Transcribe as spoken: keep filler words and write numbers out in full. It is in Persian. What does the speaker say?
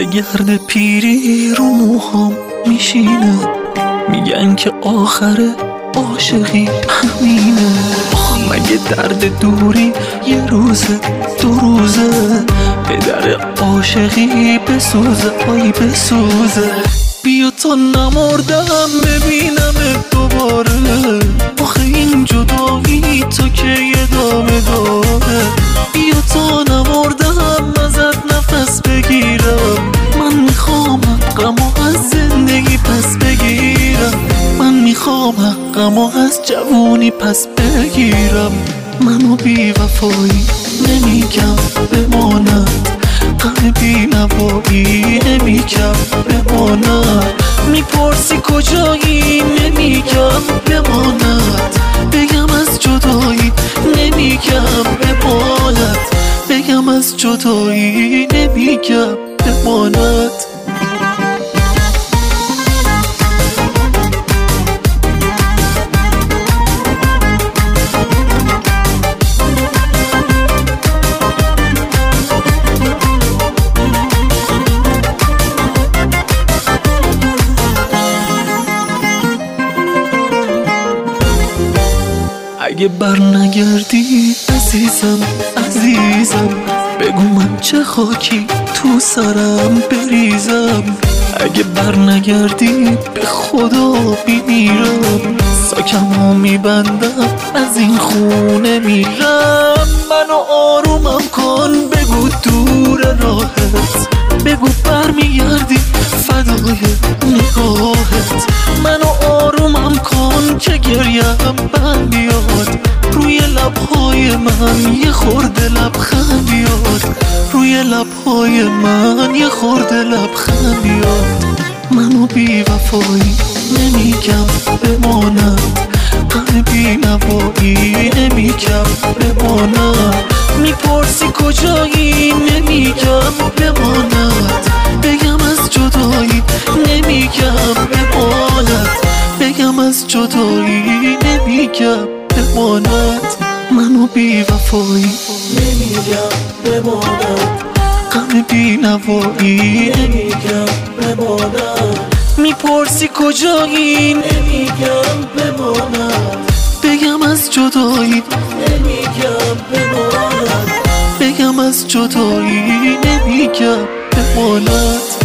گرد پیری رو موهام میشینه، میگن که آخر عاشقی همینه. آخ مگه درد دوری یه روزه دو روزه، به در عاشقی بسوزه آی بسوزه. بیا تا نمردم ببینم دوباره، آخه این جدایی تو که یه دامه داره. بیا تا نمردم ازت نفس بگیرم، من میخوام حقمو از زندگی پس بگیرم. من میخوام حقمو از جوونی پس بگیرم. منو بی وفایی نمیگم بماند، غم بی نوایی نمیگم بماند. میپرسی کجایی نمیگم بماند، بگم از جدایی نمیگم بماند، بگم از جدایی نمیگم بماند. اگه بر نگردی عزیزم عزیزم، بگو من چه خاکی تو سرم بریزم. اگه بر نگردی به خدا میمیرم، ساکمو میبندم از این خونه میرم. منو آرومم کن بگو دور راهت، بگو برمیگردی فدای نگاهت. منو آرومم کن که گریم بند بیاد، روی لبهای من یه خورده لبخند بیاد، روی لبهای من یه خورده لبخند بیاد. منو بی وفایی نمیگم بماند، غم بی نوایی نمیگم بماند. میپرسی کجایی نمیگم بماند، بگم از جدایی نمیگم بماند، بگم از جدایی نمیگم بماند. منو بی وفایی نمیگم بماند، غم بی نوایی نمیگم بماند. میپرسی کجایی نمیگم بماند، بگم از جدایی نمیگم بماند، بگم از جدایی نمیگم بماند.